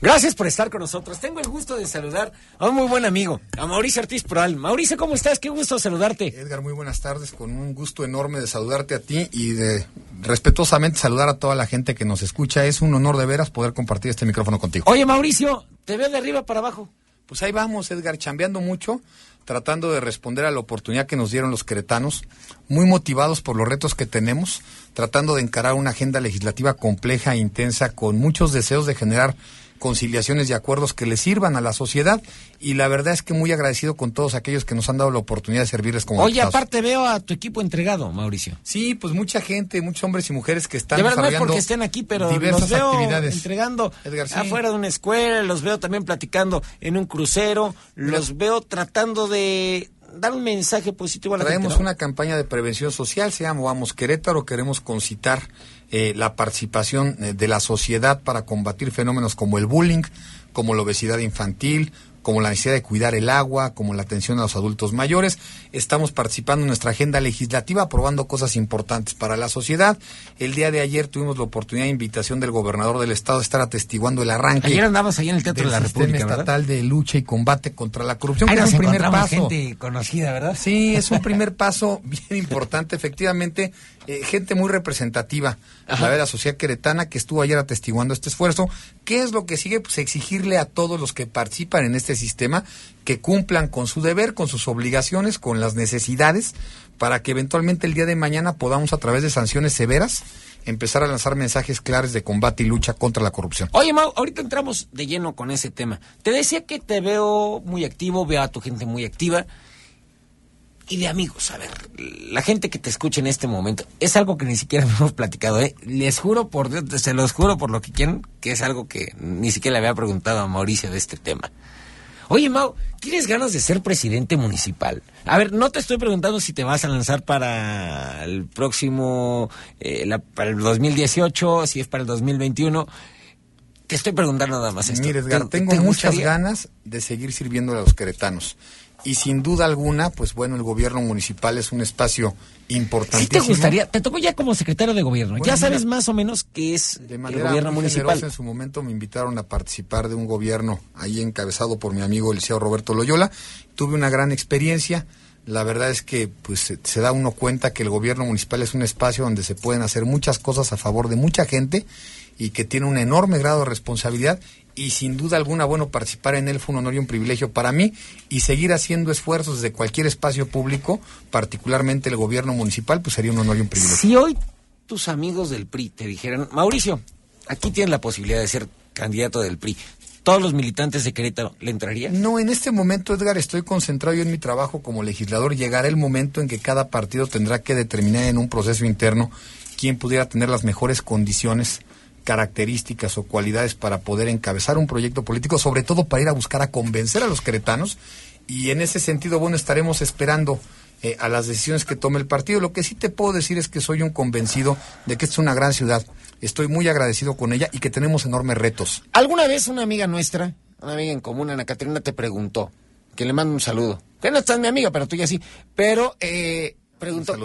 Gracias por estar con nosotros. Tengo el gusto de saludar a un muy buen amigo, a Mauricio Ortiz Proal. Mauricio, ¿cómo estás? Qué gusto saludarte. Edgar, muy buenas tardes, con un gusto enorme de saludarte a ti y de respetuosamente saludar a toda la gente que nos escucha. Es un honor de veras poder compartir este micrófono contigo. Oye, Mauricio, te veo de arriba para abajo. Pues ahí vamos, Edgar, chambeando mucho, tratando de responder a la oportunidad que nos dieron los queretanos, muy motivados por los retos que tenemos, tratando de encarar una agenda legislativa compleja e intensa, con muchos deseos de generar conciliaciones y acuerdos que le sirvan a la sociedad, y la verdad es que muy agradecido con todos aquellos que nos han dado la oportunidad de servirles como Oye, diputados. aparte veo a tu equipo entregado, Mauricio. Sí, pues mucha gente, muchos hombres y mujeres que están de verdad no es desarrollando porque estén aquí, pero diversas los veo actividades. entregando Edgar, sí. afuera de una escuela, los veo también platicando en un crucero, los veo tratando de dar un mensaje positivo a la gente. Traemos una campaña de prevención social, se llama Vamos Querétaro, queremos concitar la participación de la sociedad para combatir fenómenos como el bullying, como la obesidad infantil, como la necesidad de cuidar el agua, como la atención a los adultos mayores. Estamos participando en nuestra agenda legislativa, aprobando cosas importantes para la sociedad. El día de ayer tuvimos la oportunidad de invitación del gobernador del estado de estar atestiguando el arranque. Ayer andabas ahí en el Teatro de la República, Sistema ¿verdad? Estatal de Lucha y Combate contra la Corrupción. Ahí Que nos es un primer encontramos paso. gente conocida, ¿verdad? Sí, es un primer paso bien importante, efectivamente, gente muy representativa de la sociedad queretana que estuvo ayer atestiguando este esfuerzo. ¿Qué es lo que sigue? Pues exigirle a todos los que participan en este sistema que cumplan con su deber, con sus obligaciones, con las necesidades, para que eventualmente el día de mañana podamos, a través de sanciones severas, empezar a lanzar mensajes claros de combate y lucha contra la corrupción. Oye, Mau, ahorita entramos de lleno con ese tema. Te decía que te veo muy activo, veo a tu gente muy activa. Y de amigos, a ver, la gente que te escucha en este momento, es algo que ni siquiera hemos platicado, ¿eh? Les juro por Dios, se los juro por lo que quieran, que es algo que ni siquiera le había preguntado a Mauricio de este tema. Oye, Mau, ¿tienes ganas de ser presidente municipal? A ver, no te estoy preguntando si te vas a lanzar para el próximo, para el 2018, si es para el 2021. Te estoy preguntando nada más esto. Mire, Edgar, tengo muchas ganas de seguir sirviendo a los queretanos. Y sin duda alguna, pues bueno, el gobierno municipal es un espacio importantísimo. ¿Sí te gustaría? Te tocó ya como secretario de gobierno. Bueno, ya sabes mira, más o menos qué es de el manera gobierno muy municipal. generosa, en su momento me invitaron a participar de un gobierno ahí encabezado por mi amigo el licenciado Roberto Loyola. Tuve una gran experiencia. La verdad es que pues se da uno cuenta que el gobierno municipal es un espacio donde se pueden hacer muchas cosas a favor de mucha gente y que tiene un enorme grado de responsabilidad, y sin duda alguna, bueno, participar en él fue un honor y un privilegio para mí, y seguir haciendo esfuerzos desde cualquier espacio público, particularmente el gobierno municipal, pues sería un honor y un privilegio. Si hoy tus amigos del PRI te dijeran, Mauricio, aquí tienes la posibilidad de ser candidato del PRI, ¿todos los militantes de Querétaro le entrarían? No, en este momento, Edgar, estoy concentrado yo en mi trabajo como legislador. Llegará el momento en que cada partido tendrá que determinar en un proceso interno quién pudiera tener las mejores condiciones, características o cualidades para poder encabezar un proyecto político, sobre todo para ir a buscar a convencer a los queretanos, y en ese sentido, bueno, estaremos esperando a las decisiones que tome el partido. Lo que sí te puedo decir es que soy un convencido de que esta es una gran ciudad, estoy muy agradecido con ella y que tenemos enormes retos. Alguna vez una amiga nuestra, una amiga en común, Ana Caterina, te preguntó, que le mando un saludo, que no estás mi amiga, pero tú ya sí, pero preguntó,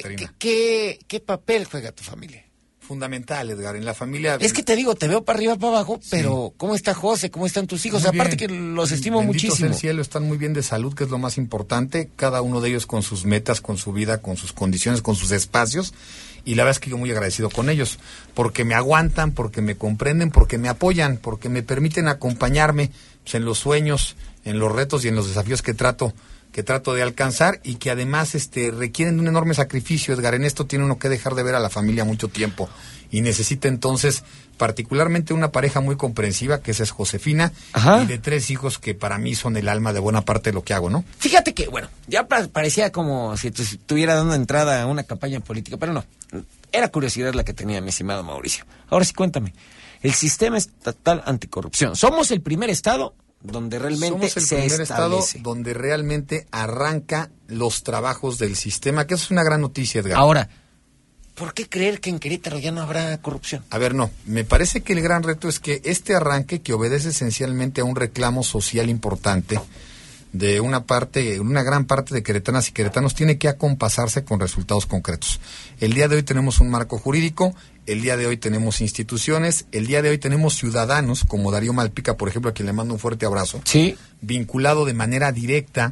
¿qué papel juega tu familia? Fundamental, Edgar, en la familia. Es que te digo, te veo para arriba, para abajo, sí. Pero ¿cómo está José? ¿Cómo están tus hijos? Muy aparte bien. Que los estimo Bendito muchísimo. sea el cielo, están muy bien de salud, que es lo más importante, cada uno de ellos con sus metas, con su vida, con sus condiciones, con sus espacios, y la verdad es que yo muy agradecido con ellos, porque me aguantan, porque me comprenden, porque me apoyan, porque me permiten acompañarme pues, en los sueños, en los retos y en los desafíos que trato de alcanzar, y que además requieren de un enorme sacrificio, Edgar. En esto tiene uno que dejar de ver a la familia mucho tiempo, y necesita entonces particularmente una pareja muy comprensiva, que esa es Josefina. Ajá. Y de 3 hijos que para mí son el alma de buena parte de lo que hago, ¿no? Fíjate que, bueno, ya parecía como si estuviera dando entrada a una campaña política, pero no, era curiosidad la que tenía mi estimado Mauricio. Ahora sí, cuéntame, el sistema estatal anticorrupción, ¿somos el primer estado donde realmente somos el primer estado donde realmente arranca los trabajos del sistema, que eso es una gran noticia, Edgar? Ahora, ¿por qué creer que en Querétaro ya no habrá corrupción? A ver, no, me parece que el gran reto es que este arranque, que obedece esencialmente a un reclamo social importante, de una gran parte de queretanas y queretanos tiene que acompasarse con resultados concretos. El día de hoy tenemos un marco jurídico, el día de hoy tenemos instituciones, el día de hoy tenemos ciudadanos, como Darío Malpica, por ejemplo, a quien le mando un fuerte abrazo, sí, vinculado de manera directa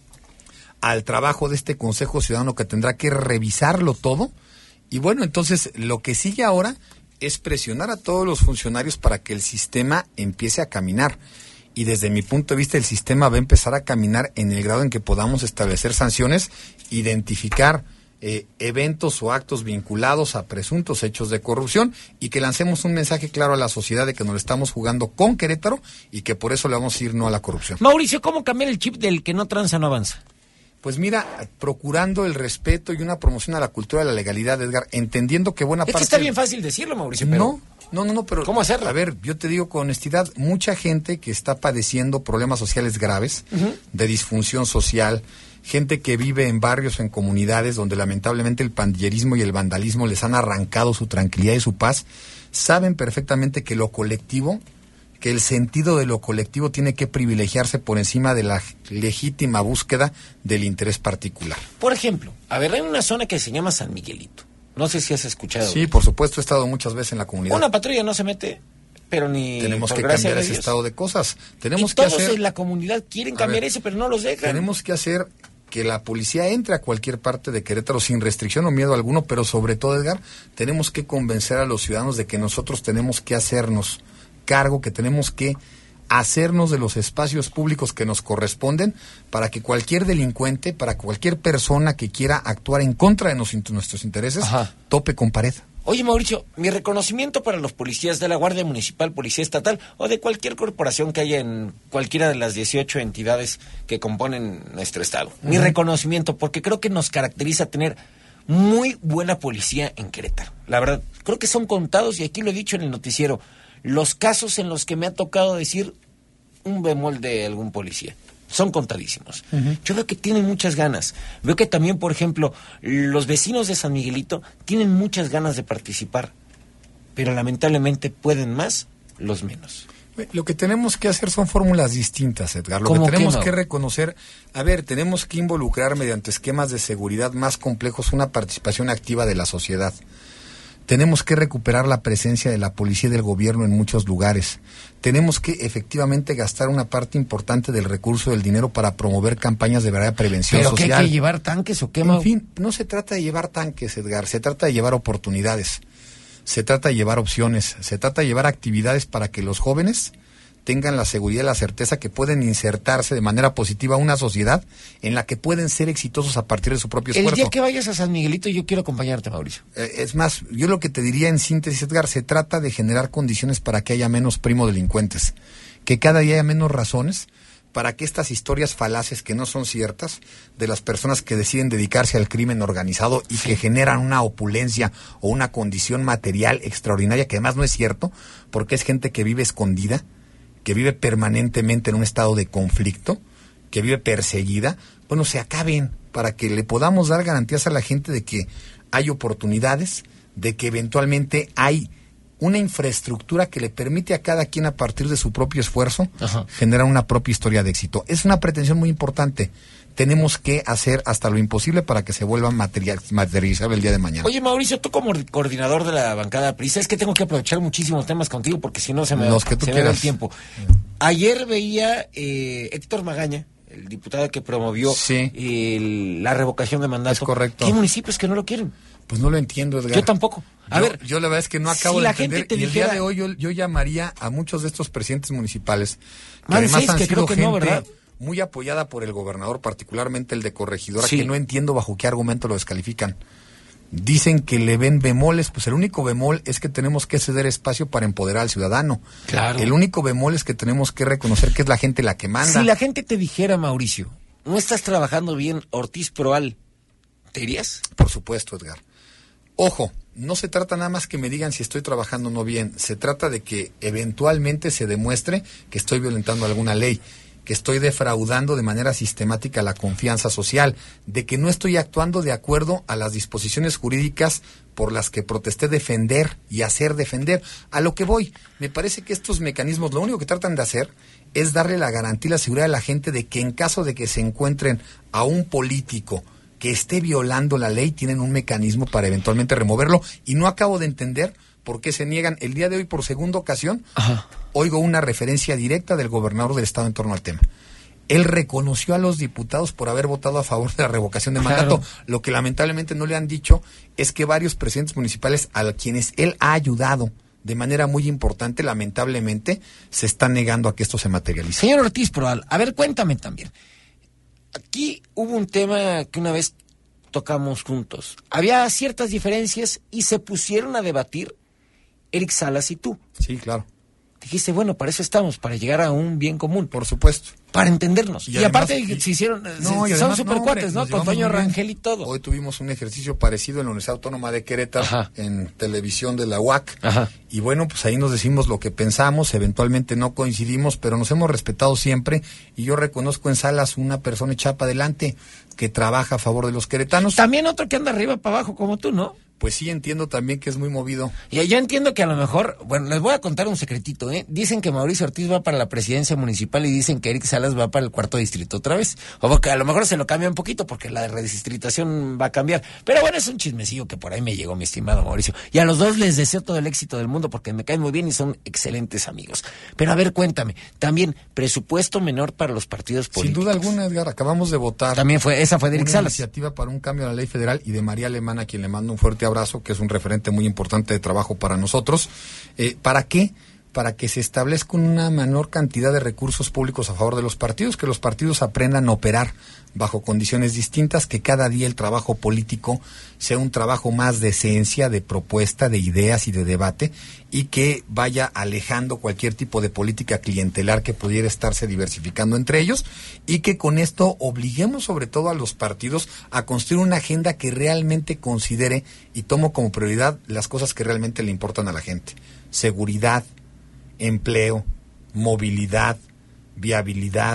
al trabajo de este Consejo Ciudadano que tendrá que revisarlo todo. Y bueno, entonces lo que sigue ahora es presionar a todos los funcionarios para que el sistema empiece a caminar. Y desde mi punto de vista el sistema va a empezar a caminar en el grado en que podamos establecer sanciones, identificar eventos o actos vinculados a presuntos hechos de corrupción y que lancemos un mensaje claro a la sociedad de que nos lo estamos jugando con Querétaro y que por eso le vamos a decir no a la corrupción. Mauricio, ¿cómo cambiar el chip del que no tranza no avanza? Pues mira, procurando el respeto y una promoción a la cultura de la legalidad, Edgar, entendiendo que buena parte... Es que está bien fácil decirlo, Mauricio, pero... No, pero... ¿Cómo hacerlo? A ver, yo te digo con honestidad, mucha gente que está padeciendo problemas sociales graves, de disfunción social, gente que vive en barrios o en comunidades donde lamentablemente el pandillerismo y el vandalismo les han arrancado su tranquilidad y su paz, saben perfectamente que lo colectivo, que el sentido de lo colectivo tiene que privilegiarse por encima de la legítima búsqueda del interés particular. Por ejemplo, a ver, hay una zona que se llama San Miguelito. No sé si has escuchado. Sí, por supuesto, he estado muchas veces en la comunidad. Una patrulla no se mete, pero ni... Tenemos que cambiar ese estado de cosas. Tenemos y que todos hacer... en la comunidad quieren cambiar eso, pero no los dejan. Tenemos que hacer que la policía entre a cualquier parte de Querétaro sin restricción o miedo alguno, pero sobre todo, Edgar, tenemos que convencer a los ciudadanos de que nosotros tenemos que hacernos cargo, que tenemos que hacernos de los espacios públicos que nos corresponden para que cualquier delincuente, para cualquier persona que quiera actuar en contra de nuestros intereses, tope con pared. Oye, Mauricio, mi reconocimiento para los policías de la Guardia Municipal, Policía Estatal o de cualquier corporación que haya en cualquiera de las 18 entidades que componen nuestro estado. Mi reconocimiento, porque creo que nos caracteriza tener muy buena policía en Querétaro. La verdad, creo que son contados, y aquí lo he dicho en el noticiero, los casos en los que me ha tocado decir un bemol de algún policía. Son contadísimos. Yo veo que tienen muchas ganas. Veo que también, por ejemplo, los vecinos de San Miguelito tienen muchas ganas de participar, pero lamentablemente pueden más los menos. Lo que tenemos que hacer son fórmulas distintas, Edgar. Lo que tenemos que reconocer, tenemos que involucrar mediante esquemas de seguridad más complejos una participación activa de la sociedad. Tenemos que recuperar la presencia de la policía y del gobierno en muchos lugares. Tenemos que efectivamente gastar una parte importante del recurso del dinero para promover campañas de verdadera prevención social. ¿Pero qué hay que llevar tanques o qué? En fin, no se trata de llevar tanques, Edgar, se trata de llevar oportunidades, se trata de llevar opciones, se trata de llevar actividades para que los jóvenes tengan la seguridad y la certeza que pueden insertarse de manera positiva a una sociedad en la que pueden ser exitosos a partir de su propio esfuerzo. El día que vayas a San Miguelito yo quiero acompañarte, Mauricio. Es más, yo lo que te diría en síntesis, Edgar, se trata de generar condiciones para que haya menos primo delincuentes, que cada día haya menos razones para que estas historias falaces que no son ciertas de las personas que deciden dedicarse al crimen organizado y que generan una opulencia o una condición material extraordinaria, que además no es cierto, porque es gente que vive escondida, que vive permanentemente en un estado de conflicto, que vive perseguida, bueno, se acaben para que le podamos dar garantías a la gente de que hay oportunidades, de que eventualmente hay una infraestructura que le permite a cada quien a partir de su propio esfuerzo generar una propia historia de éxito. Es una pretensión muy importante. Tenemos que hacer hasta lo imposible para que se vuelva materializable el día de mañana. Oye, Mauricio, tú como coordinador de la bancada PRI, es que tengo que aprovechar muchísimos temas contigo porque si no se me va el tiempo. Ayer veía Héctor Magaña, el diputado que promovió la revocación de mandato. Es correcto. ¿Qué municipios que no lo quieren? Pues no lo entiendo, Edgar. Yo tampoco. Yo la verdad es que no acabo de entender. Y el día de hoy yo llamaría a muchos de estos presidentes municipales, que además han sido gente muy apoyada por el gobernador, particularmente el de Corregidora, que no entiendo bajo qué argumento lo descalifican. Dicen que le ven bemoles, pues el único bemol es que tenemos que ceder espacio para empoderar al ciudadano. Claro. El único bemol es que tenemos que reconocer que es la gente la que manda. Si la gente te dijera, Mauricio, no estás trabajando bien, Ortiz Proal, ¿te irías? Por supuesto, Edgar. Ojo, no se trata nada más que me digan si estoy trabajando o no bien. Se trata de que eventualmente se demuestre que estoy violentando alguna ley, que estoy defraudando de manera sistemática la confianza social, de que no estoy actuando de acuerdo a las disposiciones jurídicas por las que protesté defender y hacer defender. A lo que voy, me parece que estos mecanismos lo único que tratan de hacer es darle la garantía y la seguridad a la gente de que en caso de que se encuentren a un político que esté violando la ley, tienen un mecanismo para eventualmente removerlo, y no acabo de entender por qué se niegan. El día de hoy, por segunda ocasión, oigo una referencia directa del gobernador del estado en torno al tema. Él reconoció a los diputados por haber votado a favor de la revocación de mandato. Claro. Lo que lamentablemente no le han dicho es que varios presidentes municipales a quienes él ha ayudado de manera muy importante, lamentablemente, se están negando a que esto se materialice. Señor Ortiz Proal, a ver, cuéntame también. Aquí hubo un tema que una vez tocamos juntos. Había ciertas diferencias y se pusieron a debatir Eric Salas y tú. Sí, claro. Dijiste, bueno, para eso estamos, para llegar a un bien común. Por supuesto. Para entendernos. Y aparte se hicieron, son supercuates, ¿no? Con Toño Rangel y todo. Hoy tuvimos un ejercicio parecido en la Universidad Autónoma de Querétaro, en televisión de la UAC. Y bueno, pues ahí nos decimos lo que pensamos, eventualmente no coincidimos, pero nos hemos respetado siempre. Y yo reconozco en Salas una persona echada para adelante que trabaja a favor de los queretanos. También otro que anda arriba para abajo como tú, ¿no? Pues sí, entiendo también que es muy movido. Y yo entiendo que a lo mejor, bueno, les voy a contar un secretito, ¿eh? Dicen que Mauricio Ortiz va para la presidencia municipal y dicen que Eric Salas va para el 4º distrito otra vez. O que a lo mejor se lo cambia un poquito porque la redistritación va a cambiar. Pero bueno, es un chismecillo que por ahí me llegó, mi estimado Mauricio. Y a los dos les deseo todo el éxito del mundo porque me caen muy bien y son excelentes amigos. Pero a ver, cuéntame, también presupuesto menor para los partidos políticos. Sin duda alguna, Edgar, acabamos de votar. También esa fue de Eric Salas. Una iniciativa para un cambio a la ley federal y de María Alemana, a quien le mando un fuerte abrazo, que es un referente muy importante de trabajo para nosotros. ¿Para qué? Para que se establezca una menor cantidad de recursos públicos a favor de los partidos, que los partidos aprendan a operar bajo condiciones distintas, que cada día el trabajo político sea un trabajo más de esencia, de propuesta, de ideas y de debate, y que vaya alejando cualquier tipo de política clientelar que pudiera estarse diversificando entre ellos, y que con esto obliguemos sobre todo a los partidos a construir una agenda que realmente considere y tomo como prioridad las cosas que realmente le importan a la gente: seguridad, empleo, movilidad, viabilidad,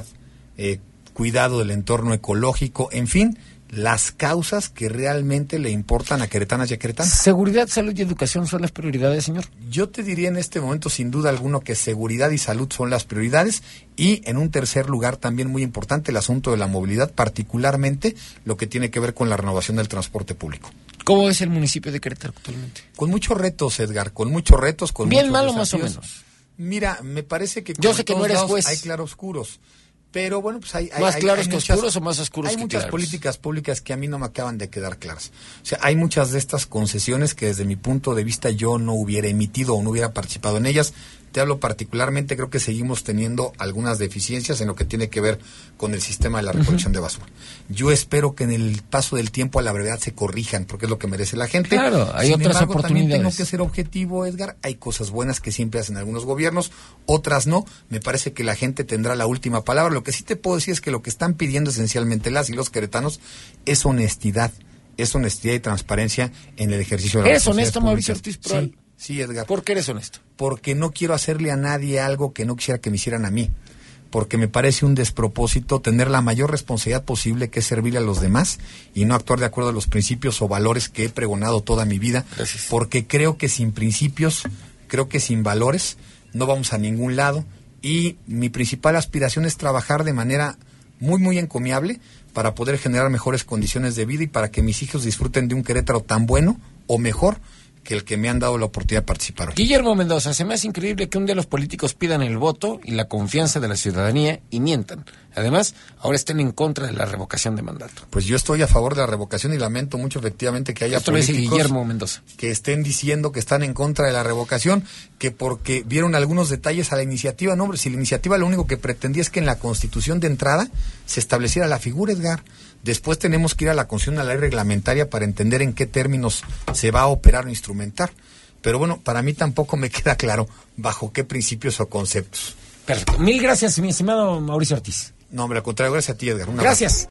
cuidado del entorno ecológico, en fin, las causas que realmente le importan a queretanas y a queretanos. ¿Seguridad, salud y educación son las prioridades, señor? Yo te diría en este momento, sin duda alguno, que seguridad y salud son las prioridades, y en un tercer lugar, también muy importante, el asunto de la movilidad, particularmente lo que tiene que ver con la renovación del transporte público. ¿Cómo es el municipio de Querétaro actualmente? Con muchos retos, Edgar, con muchos retos, con bien muchos malo desafíos. Más o menos. Mira, me parece que yo sé que no eres juez. Hay claroscuros, pero bueno, pues hay más claros que muchas, oscuros o más oscuros hay que muchas claros. Políticas públicas que a mí no me acaban de quedar claras. O sea, hay muchas de estas concesiones que desde mi punto de vista yo no hubiera emitido o no hubiera participado en ellas. Te hablo particularmente, creo que seguimos teniendo algunas deficiencias en lo que tiene que ver con el sistema de la recolección de basura. Yo espero que en el paso del tiempo a la brevedad se corrijan, porque es lo que merece la gente. Claro, hay Sin otras embargo, oportunidades. También tengo que ser objetivo, Edgar. Hay cosas buenas que siempre hacen algunos gobiernos, otras no. Me parece que la gente tendrá la última palabra. Lo que sí te puedo decir es que lo que están pidiendo esencialmente las y los queretanos es honestidad. Es honestidad y transparencia en el ejercicio de la ¿Eres honesto, Mauricio Ortiz Proal? Sí, Edgar. ¿Por qué eres honesto? Porque no quiero hacerle a nadie algo que no quisiera que me hicieran a mí. Porque me parece un despropósito tener la mayor responsabilidad posible, que es servirle a los demás y no actuar de acuerdo a los principios o valores que he pregonado toda mi vida. Gracias. Porque creo que sin principios, creo que sin valores, no vamos a ningún lado. Y mi principal aspiración es trabajar de manera muy, muy encomiable para poder generar mejores condiciones de vida y para que mis hijos disfruten de un Querétaro tan bueno o mejor que el que me han dado la oportunidad de participar. Guillermo Mendoza, se me hace increíble que un día los políticos pidan el voto y la confianza de la ciudadanía y mientan. Además, ahora estén en contra de la revocación de mandato. Pues yo estoy a favor de la revocación y lamento mucho efectivamente que haya Esto lo dice políticos Guillermo Mendoza, que estén diciendo que están en contra de la revocación, que porque vieron algunos detalles a la iniciativa. No, hombre, si la iniciativa lo único que pretendía es que en la Constitución de entrada se estableciera la figura, Edgar. Después tenemos que ir a la Constitución, a la ley reglamentaria, para entender en qué términos se va a operar o instrumentar. Pero bueno, para mí tampoco me queda claro bajo qué principios o conceptos. Perfecto. Mil gracias, mi estimado Mauricio Ortiz. No, hombre, al contrario, gracias a ti, Edgar. Gracias.